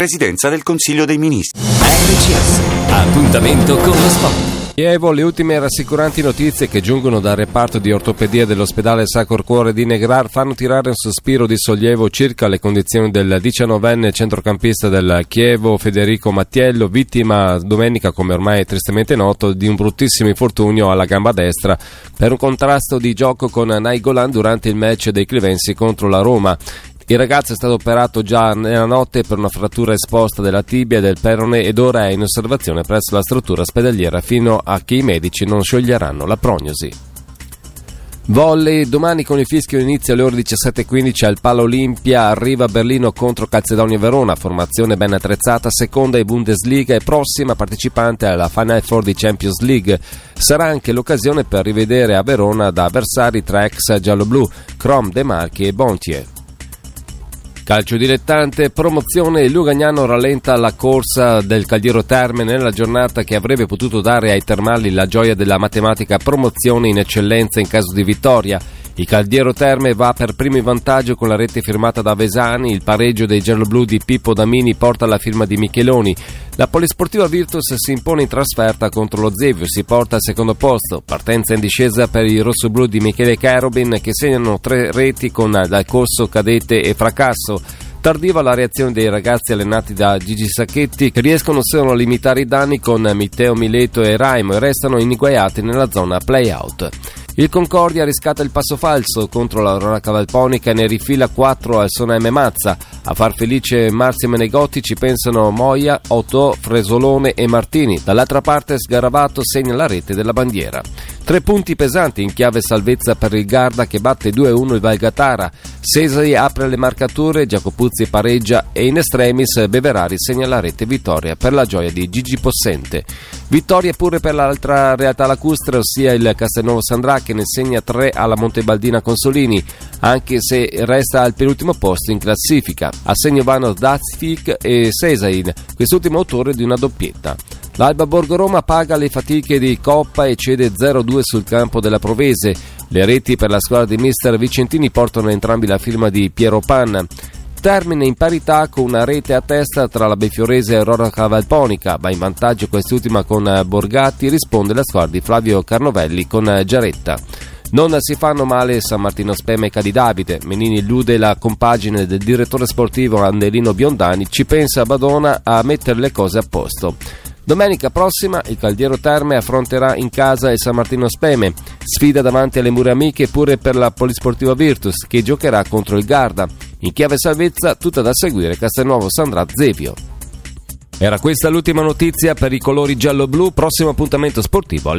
Presidenza del Consiglio dei Ministri. RCS. Appuntamento con lo sport. Chievo, le ultime rassicuranti notizie che giungono dal reparto di ortopedia dell'ospedale Sacro Cuore di Negrar fanno tirare un sospiro di sollievo circa le condizioni del 19enne centrocampista del Chievo Federico Mattiello, vittima domenica, come ormai è tristemente noto, di un bruttissimo infortunio alla gamba destra per un contrasto di gioco con Nainggolan durante il match dei Clivensi contro la Roma. Il ragazzo è stato operato già nella notte per una frattura esposta della tibia e del perone ed ora è in osservazione presso la struttura ospedaliera fino a che i medici non scioglieranno la prognosi. Volley, domani con il fischio inizia alle ore 17:15 al Pala Olimpia, arriva a Berlino contro Calzedonia Verona, formazione ben attrezzata, seconda in Bundesliga e prossima partecipante alla Final Four di Champions League. Sarà anche l'occasione per rivedere a Verona da avversari tra ex gialloblu, Crom, De Marchi e Bontier. Calcio dilettante, promozione, il Lugagnano rallenta la corsa del Caldiero Terme nella giornata che avrebbe potuto dare ai termali la gioia della matematica promozione in eccellenza in caso di vittoria. Il Caldiero Terme va per primo in vantaggio con la rete firmata da Vesani, il pareggio dei gialloblu di Pippo Damini porta la firma di Micheloni. La Polisportiva Virtus si impone in trasferta contro lo Zevio, si porta al secondo posto, partenza in discesa per i rossoblù di Michele Cherubin che segnano 3 reti con Dal Corso, Cadete e Fracasso. Tardiva la reazione dei ragazzi allenati da Gigi Sacchetti che riescono solo a limitare i danni con Matteo Mileto e Raimo e restano ininguaiati nella zona play-out. Il Concordia riscatta il passo falso contro la Verona Cavalponica e ne rifila 4 al Sonam Mazza. A far felice Marzio e Menegotti ci pensano Moia, Otto, Fresolone e Martini. Dall'altra parte Sgaravato segna la rete della bandiera. 3 punti pesanti in chiave salvezza per il Garda che batte 2-1 il Valgatara. Sesari apre le marcature, Giacopuzzi pareggia e in extremis Beverari segna la rete vittoria per la gioia di Gigi Possente. Vittoria pure per l'altra realtà lacustre, ossia il Castelnuovo Sandrà che ne segna 3 alla Montebaldina Consolini, anche se resta al penultimo posto in classifica. A segno vanno Dazfik e Sesain, quest'ultimo autore di una doppietta. L'Alba Borgo Roma paga le fatiche di Coppa e cede 0-2 sul campo della Provese. Le reti per la squadra di mister Vicentini portano entrambi la firma di Piero Panna. Termine in parità con una rete a testa tra la Befiorese e Aurora Cavalponica, va in vantaggio quest'ultima con Borgatti, risponde la squadra di Flavio Carnovelli con Giaretta. Non si fanno male San Martino Spema e Cadidabite, Menini illude la compagine del direttore sportivo Andelino Biondani, ci pensa Badona a mettere le cose a posto. Domenica prossima il Caldiero Terme affronterà in casa il San Martino Speme, sfida davanti alle mura amiche pure per la Polisportiva Virtus che giocherà contro il Garda. In chiave salvezza tutta da seguire Castelnuovo Sandrà Zevio. Era questa l'ultima notizia per i colori giallo-blu, prossimo appuntamento sportivo